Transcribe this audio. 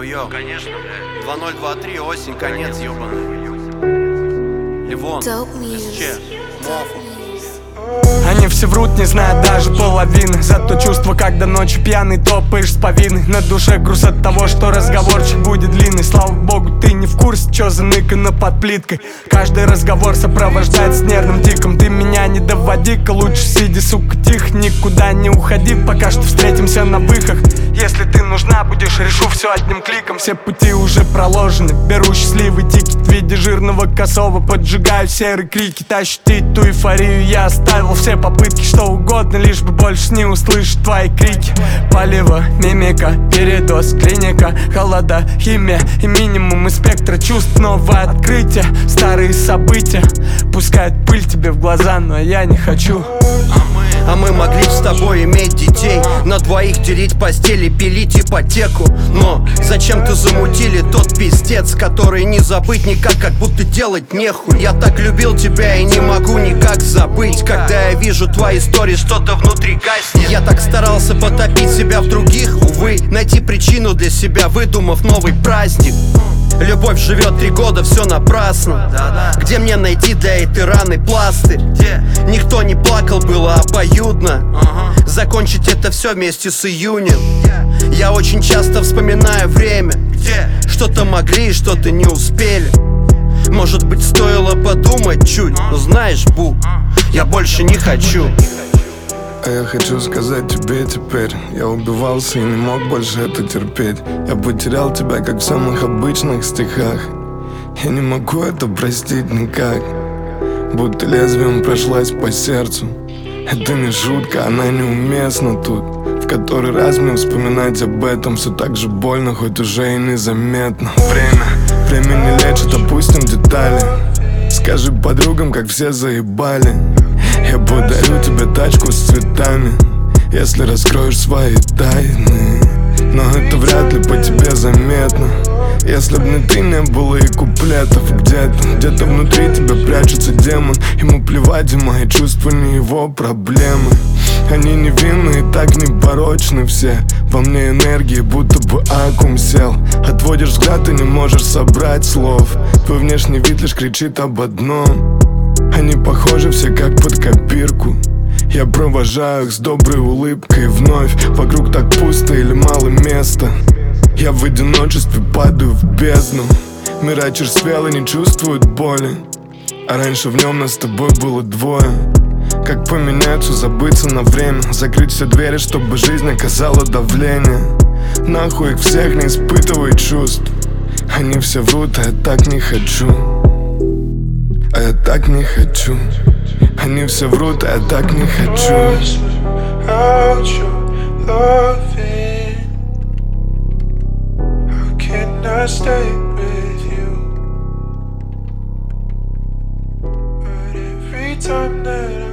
Йо-йо. Конечно, блядь. 2023, осень, конец, ёбаный. Ливон, СЧ, Мофу. Они все врут, не зная даже половины. Зато чувство, когда ночью пьяный топаешь с повинной. На душе груз от того, что разговорчик будет длинный. Слава богу, ты не в курсе, чё заныкано под плиткой. Каждый разговор сопровождается нервным тиком. Ты меня не доводи-ка, лучше сиди, сука, тихо. Никуда не уходи, пока что встретимся на выхах. Если ты нужна будешь, решу все одним кликом. Все пути уже проложены, беру счастливый тикет в виде жирного косого. Поджигаю серые крики, ощутить ту эйфорию я оставил. Все попытки, что угодно, лишь бы больше не услышать твои крики. Палево, мимика, передоз, клиника, холода, химия и минимум из спектра чувств. Новое открытие, старые события пускают пыль тебе в глаза, но я не хочу. А мы могли с тобой иметь детей, на двоих делить постели, пилить ипотеку. Но зачем-то замутили тот пиздец, который не забыть никак, как будто делать нехуй. Я так любил тебя и не могу никак забыть. Когда я вижу твои истории, что-то внутри гаснет. Я так старался потопить себя в других, увы, найти причину для себя, выдумав новый праздник. Любовь живет 3 года, все напрасно. Где мне найти для этой раны пластырь? Никто не плакал, было обоюдно. Закончить это все вместе с июнем. Я очень часто вспоминаю время, где что-то могли, что-то не успели. Может быть, стоило подумать чуть, но знаешь, Бу, я больше не хочу. А я хочу сказать тебе теперь: я убивался и не мог больше это терпеть. Я потерял тебя, как в самых обычных стихах. Я не могу это простить никак. Будто лезвием прошлась по сердцу. Это не шутка, она неуместна тут. В который раз мне вспоминать об этом все так же больно, хоть уже и незаметно. Время не лечит, опустим детали. Скажи подругам, как все заебали. Я подарю тебе тачку с цветами, если раскроешь свои тайны. Но это вряд ли по тебе заметно. Если б не ты, не было и куплетов. Где-то внутри тебя прячется демон. Ему плевать, и мои чувства не его проблемы. Они невинны и так непорочны все. Во мне энергии, будто бы аккум сел. Отводишь взгляд и не можешь собрать слов. Твой внешний вид лишь кричит об одном. Они похожи все как под копирку. Я провожаю их с доброй улыбкой вновь. Вокруг так пусто или мало места. Я в одиночестве падаю в бездну. Мир очерствел и не чувствует боли. А раньше в нем нас с тобой было двое. Как поменяться, забыться на время. Закрыть все двери, чтобы жизнь оказала давление. Нахуй их всех, не испытывай чувств. Они все врут, а я так не хочу. А я так не хочу. Они все врут, а я так не хочу. I stay with you, but every time that